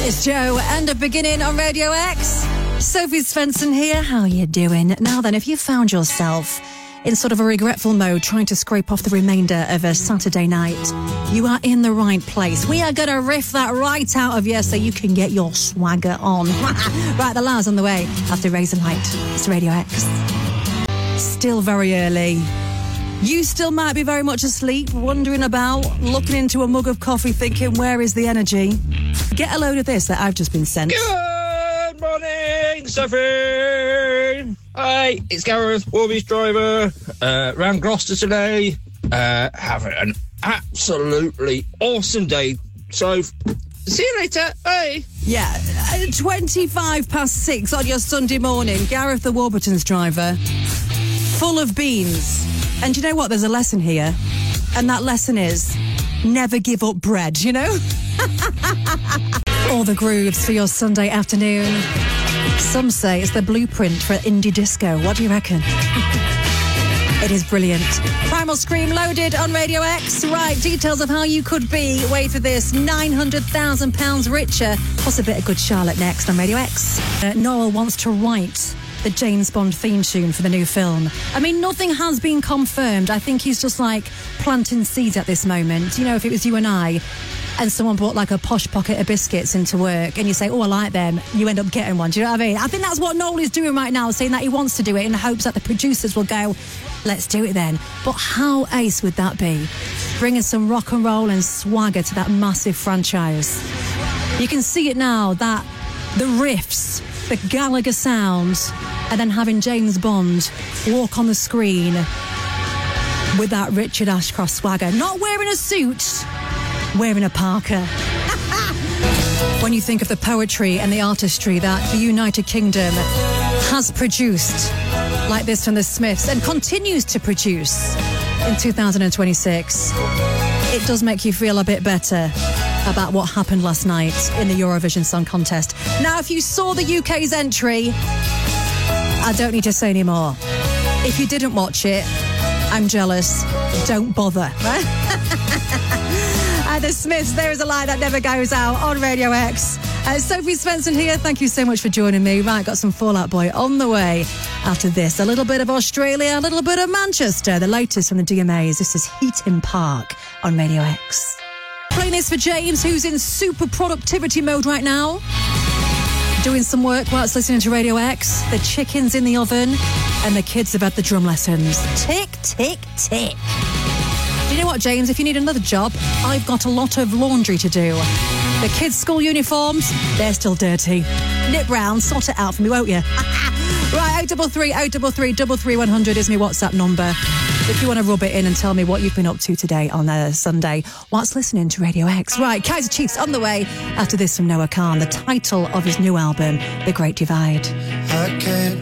It's Joe and a beginning on Radio X. Sophie Svensson here. How you doing? Now then, if you found yourself in sort of a regretful mode trying to scrape off the remainder of a Saturday night, you are in the right place. We are going to riff that right out of you so you can get your swagger on. Right, the Lars on the way after Razor Light. It's Radio X. Still very early. You still might be very much asleep, wondering about, looking into a mug of coffee thinking, where is the energy? Get a load of this that I've just been sent. Good morning, Sophie! Hi, it's Gareth, Warby's driver. Round Gloucester today. Having an absolutely awesome day. So, see you later. Bye. Yeah, 6:25 on your Sunday morning. Gareth the Warburton's driver. Full of beans. And you know what? There's a lesson here. And that lesson is never give up bread, you know? All the grooves for your Sunday afternoon. Some say it's the blueprint for indie disco. What do you reckon? It is brilliant. Primal Scream loaded on Radio X. Right, details of how you could be, wait for this, £900,000 richer. Plus a bit of Good Charlotte next on Radio X. Noel wants to write the James Bond theme tune for the new film. I mean, nothing has been confirmed. I think he's just like planting seeds at this moment. You know, if it was you and I, and someone brought like a posh pocket of biscuits into work and you say, oh, I like them, you end up getting one. Do you know what I mean? I think that's what Noel is doing right now, saying that he wants to do it in the hopes that the producers will go, let's do it then. But how ace would that be? Bringing some rock and roll and swagger to that massive franchise. You can see it now, that the riffs, the Gallagher sounds, and then having James Bond walk on the screen with that Richard Ashcroft swagger. Not wearing a suit, wearing a parka. When you think of the poetry and the artistry that the United Kingdom has produced, like this from the Smiths, and continues to produce in 2026, it does make you feel a bit better about what happened last night in the Eurovision Song Contest. Now, if you saw the UK's entry, I don't need to say any more. If you didn't watch it, I'm jealous. Don't bother. The Smiths, There Is a Light That Never Goes Out on Radio X. Sophie Svensson here. Thank you so much for joining me. Right, got some Fall Out Boy on the way after this. A little bit of Australia, a little bit of Manchester. The latest from the DMAs. This is Heaton Park on Radio X. Playing this for James, who's in super productivity mode right now. Doing some work whilst listening to Radio X. The chicken's in the oven and the kids have had the drum lessons. Tick, tick, tick. Do you know what, James? If you need another job, I've got a lot of laundry to do. The kids' school uniforms, they're still dirty. Nip round, sort it out for me, won't you? Right, 033333 is my WhatsApp number. If you want to rub it in and tell me what you've been up to today on Sunday whilst listening to Radio X. Right, Kaiser Chiefs on the way after this from Noah Khan, the title of his new album, The Great Divide. I can't